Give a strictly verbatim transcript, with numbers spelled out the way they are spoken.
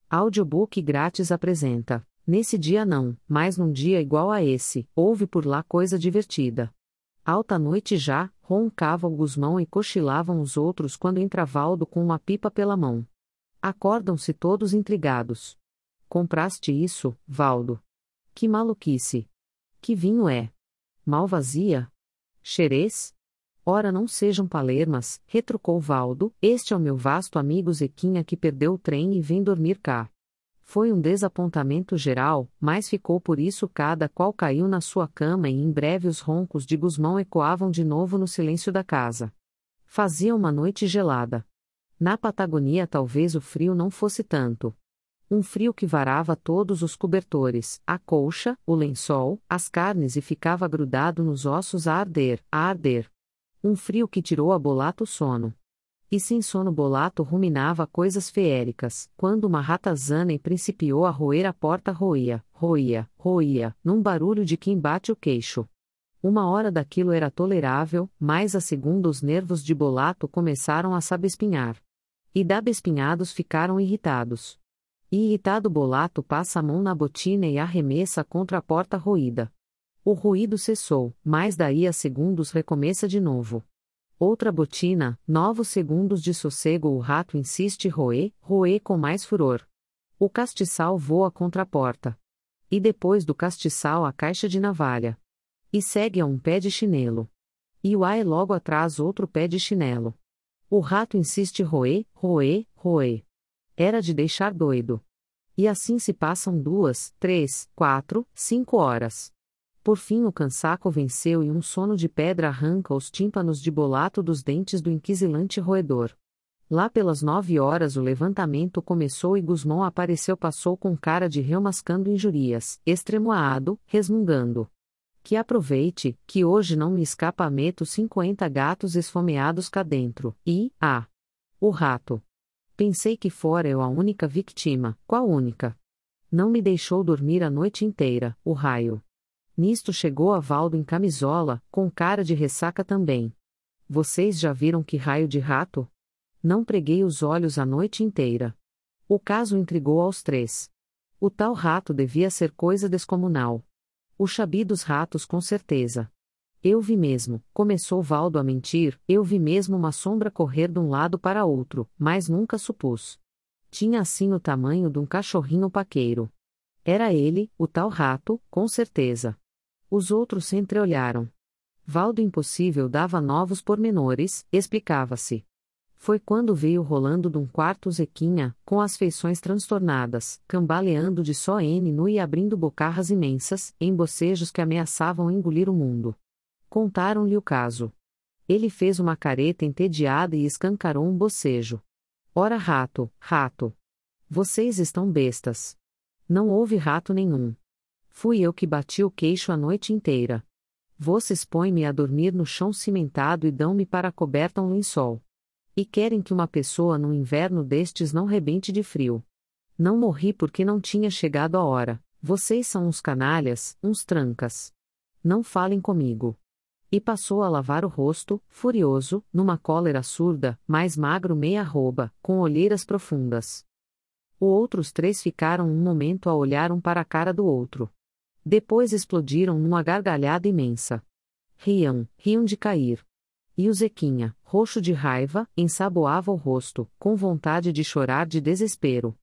Audiobook grátis apresenta. Nesse dia não, mas num dia igual a esse, houve por lá coisa divertida. Alta noite já, roncava o Gusmão e cochilavam os outros quando entra Valdo com uma pipa pela mão. Acordam-se todos intrigados. Compraste isso, Valdo? Que maluquice! Que vinho é? Malvasia? Xerez? Ora não sejam palermas, retrucou Valdo, este é o meu vasto amigo Zequinha que perdeu o trem e vem dormir cá. Foi um desapontamento geral, mas ficou por isso cada qual caiu na sua cama e em breve os roncos de Gusmão ecoavam de novo no silêncio da casa. Fazia uma noite gelada. Na Patagonia talvez o frio não fosse tanto. Um frio que varava todos os cobertores, a colcha, o lençol, as carnes e ficava grudado nos ossos a arder, a arder. Um frio que tirou a Bolato o sono. E sem sono Bolato ruminava coisas feéricas, quando uma ratazana principiou a roer a porta roía, roía, roía, num barulho de quem bate o queixo. Uma hora daquilo era tolerável, mas a segunda os nervos de Bolato começaram a sabespinhar. E dabespinhados ficaram irritados. E irritado Bolato passa a mão na botina e arremessa contra a porta roída. O ruído cessou, mas daí a segundos recomeça de novo. Outra botina, novos segundos de sossego o rato insiste roer, roer com mais furor. O castiçal voa contra a porta. E depois do castiçal a caixa de navalha. E segue a um pé de chinelo. E o ai logo atrás outro pé de chinelo. O rato insiste roer, roer, roer. Era de deixar doido. E assim se passam duas, três, quatro, cinco horas. Por fim o cansaco venceu e um sono de pedra arranca os tímpanos de Bolato dos dentes do inquisilante roedor. Lá pelas nove horas o levantamento começou e Gusmão apareceu passou com cara de réu mascando injurias, extremoado, resmungando. Que aproveite, que hoje não me escapa meto cinquenta gatos esfomeados cá dentro, e, ah! O rato. Pensei que fora eu a única vítima, qual única? Não me deixou dormir a noite inteira, o raio. Nisto chegou a Valdo em camisola, com cara de ressaca também. Vocês já viram que raio de rato? Não preguei os olhos a noite inteira. O caso intrigou aos três. O tal rato devia ser coisa descomunal. O chabi dos ratos com certeza. Eu vi mesmo, começou Valdo a mentir, eu vi mesmo uma sombra correr de um lado para outro, mas nunca supus. Tinha assim o tamanho de um cachorrinho paqueiro. Era ele, o tal rato, com certeza. Os outros se entreolharam. Valdo impossível dava novos pormenores, explicava-se. Foi quando veio rolando de um quarto Zequinha, com as feições transtornadas, cambaleando de só N nu e abrindo bocarras imensas, em bocejos que ameaçavam engolir o mundo. Contaram-lhe o caso. Ele fez uma careta entediada e escancarou um bocejo. Ora rato, rato. Vocês estão bestas. Não houve rato nenhum. Fui eu que bati o queixo a noite inteira. Vocês põem-me a dormir no chão cimentado e dão-me para a coberta um lençol. E querem que uma pessoa num inverno destes não rebente de frio. Não morri porque não tinha chegado a hora. Vocês são uns canalhas, uns trancas. Não falem comigo. E passou a lavar o rosto, furioso, numa cólera surda, mais magro meia arroba, com olheiras profundas. Os outros três ficaram um momento a olhar um para a cara do outro. Depois explodiram numa gargalhada imensa. Riam, riam de cair. E o Zequinha, roxo de raiva, ensaboava o rosto, com vontade de chorar de desespero.